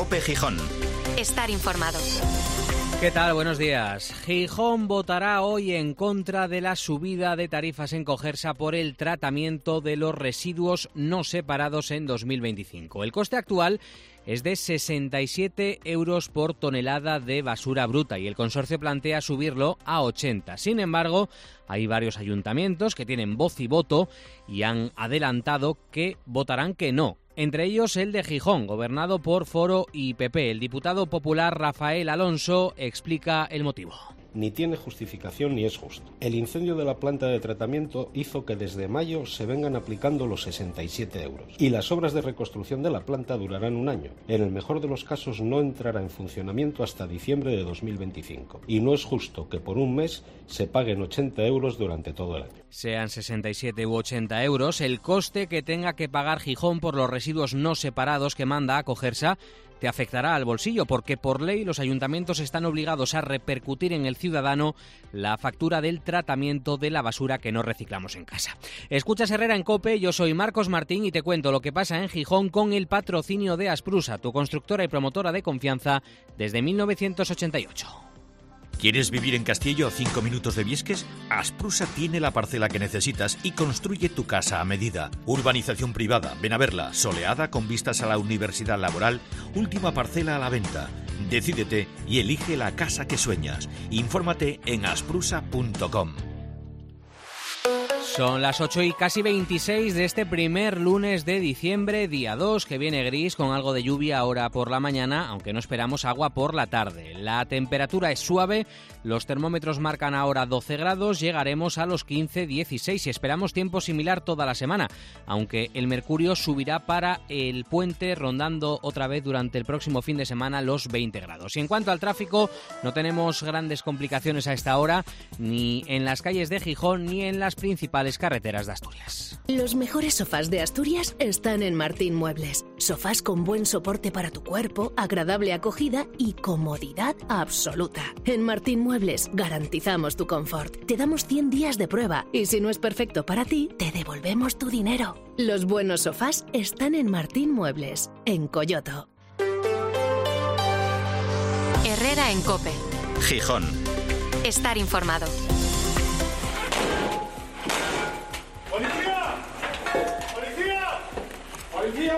COPE Gijón. Estar informado. ¿Qué tal? Buenos días. Gijón votará hoy en contra de la subida de tarifas en Cogersa por el tratamiento de los residuos no separados en 2025. El coste actual es de 67 euros por tonelada de basura bruta y el consorcio plantea subirlo a 80. Sin embargo, hay varios ayuntamientos que tienen voz y voto y han adelantado que votarán que no. Entre ellos el de Gijón, gobernado por Foro y PP. El diputado popular Rafael Alonso explica el motivo. Ni tiene justificación ni es justo. El incendio de la planta de tratamiento hizo que desde mayo se vengan aplicando los 67 euros y las obras de reconstrucción de la planta durarán un año. En el mejor de los casos no entrará en funcionamiento hasta diciembre de 2025 y no es justo que por un mes se paguen 80 euros durante todo el año. Sean 67 u 80 euros, el coste que tenga que pagar Gijón por los residuos no separados que manda a Cogersa te afectará al bolsillo, porque por ley los ayuntamientos están obligados a repercutir en el ciudadano la factura del tratamiento de la basura que no reciclamos en casa. Escuchas Herrera en COPE, yo soy Marcos Martín y te cuento lo que pasa en Gijón con el patrocinio de Asprusa, tu constructora y promotora de confianza desde 1988. ¿Quieres vivir en Castillo a 5 minutos de Viesques? Asprusa tiene la parcela que necesitas y construye tu casa a medida. Urbanización privada, ven a verla, soleada con vistas a la Universidad Laboral, última parcela a la venta. Decídete y elige la casa que sueñas. Infórmate en asprusa.com. Son las 8 y casi 26 de este primer lunes de diciembre, día 2, que viene gris con algo de lluvia ahora por la mañana, aunque no esperamos agua por la tarde. La temperatura es suave, los termómetros marcan ahora 12 grados, llegaremos a los 15-16 y esperamos tiempo similar toda la semana, aunque el mercurio subirá para el puente, rondando otra vez durante el próximo fin de semana los 20 grados. Y en cuanto al tráfico, no tenemos grandes complicaciones a esta hora, ni en las calles de Gijón ni en las principales carreteras de Asturias. Los mejores sofás de Asturias están en Martín Muebles. Sofás con buen soporte para tu cuerpo, agradable acogida y comodidad absoluta. En Martín Muebles garantizamos tu confort. Te damos 100 días de prueba y si no es perfecto para ti, te devolvemos tu dinero. Los buenos sofás están en Martín Muebles, en Coyoto. Herrera en COPE. Gijón. Estar informado. ¡Policía! ¡Policía! ¡Policía!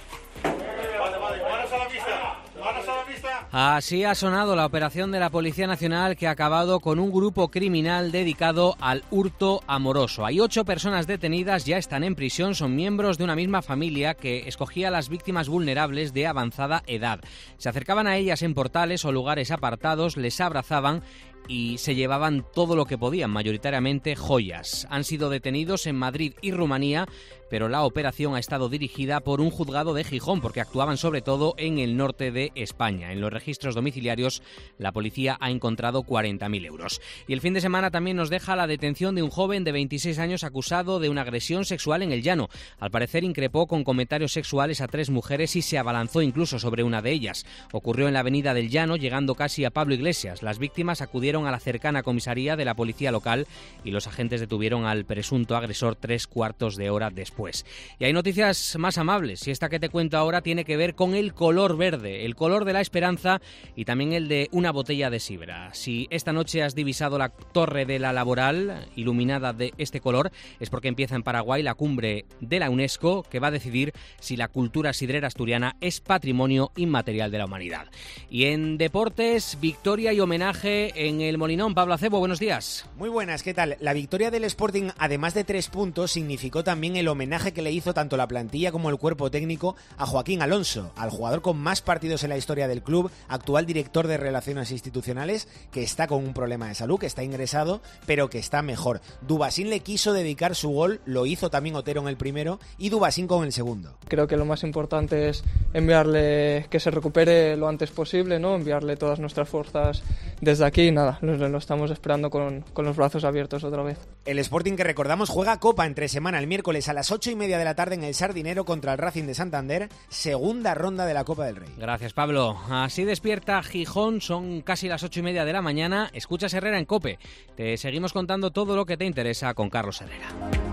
Vale, manos a la pista. Manos a la pista. Así ha sonado la operación de la Policía Nacional que ha acabado con un grupo criminal dedicado al hurto amoroso. Hay 8 personas detenidas, ya están en prisión, son miembros de una misma familia que escogía a las víctimas vulnerables de avanzada edad. Se acercaban a ellas en portales o lugares apartados, les abrazaban y se llevaban todo lo que podían, mayoritariamente joyas. Han sido detenidos en Madrid y Rumanía, pero la operación ha estado dirigida por un juzgado de Gijón, porque actuaban sobre todo en el norte de España. En los registros domiciliarios, la policía ha encontrado 40.000 euros. Y el fin de semana también nos deja la detención de un joven de 26 años acusado de una agresión sexual en El Llano. Al parecer increpó con comentarios sexuales a 3 mujeres y se abalanzó incluso sobre una de ellas. Ocurrió en la avenida del Llano, llegando casi a Pablo Iglesias. Las víctimas acudieron a la cercana comisaría de la policía local y los agentes detuvieron al presunto agresor 3/4 de hora después. Y hay noticias más amables, y esta que te cuento ahora tiene que ver con el color verde, el color de la esperanza y también el de una botella de sidra. Si esta noche has divisado la Torre de la Laboral iluminada de este color, es porque empieza en Paraguay la cumbre de la UNESCO que va a decidir si la cultura sidrera asturiana es patrimonio inmaterial de la humanidad. Y en deportes, victoria y homenaje en el Molinón. Pablo Acebo, buenos días. Muy buenas, ¿qué tal? La victoria del Sporting, además de 3 puntos, significó también el homenaje que le hizo tanto la plantilla como el cuerpo técnico a Joaquín Alonso, al jugador con más partidos en la historia del club, actual director de Relaciones Institucionales, que está con un problema de salud, que está ingresado, pero que está mejor. Dubasín le quiso dedicar su gol, lo hizo también Otero en el primero y Dubasín con el segundo. Creo que lo más importante es enviarle que se recupere lo antes posible, ¿no? Enviarle todas nuestras fuerzas desde aquí, nada, lo estamos esperando con los brazos abiertos otra vez. El Sporting, que recordamos, juega Copa entre semana el miércoles a las 8:30 de la tarde en el Sardinero contra el Racing de Santander, segunda ronda de la Copa del Rey. Gracias, Pablo. Así despierta Gijón, son casi las 8:30 de la mañana. Escuchas Herrera en COPE. Te seguimos contando todo lo que te interesa con Carlos Herrera.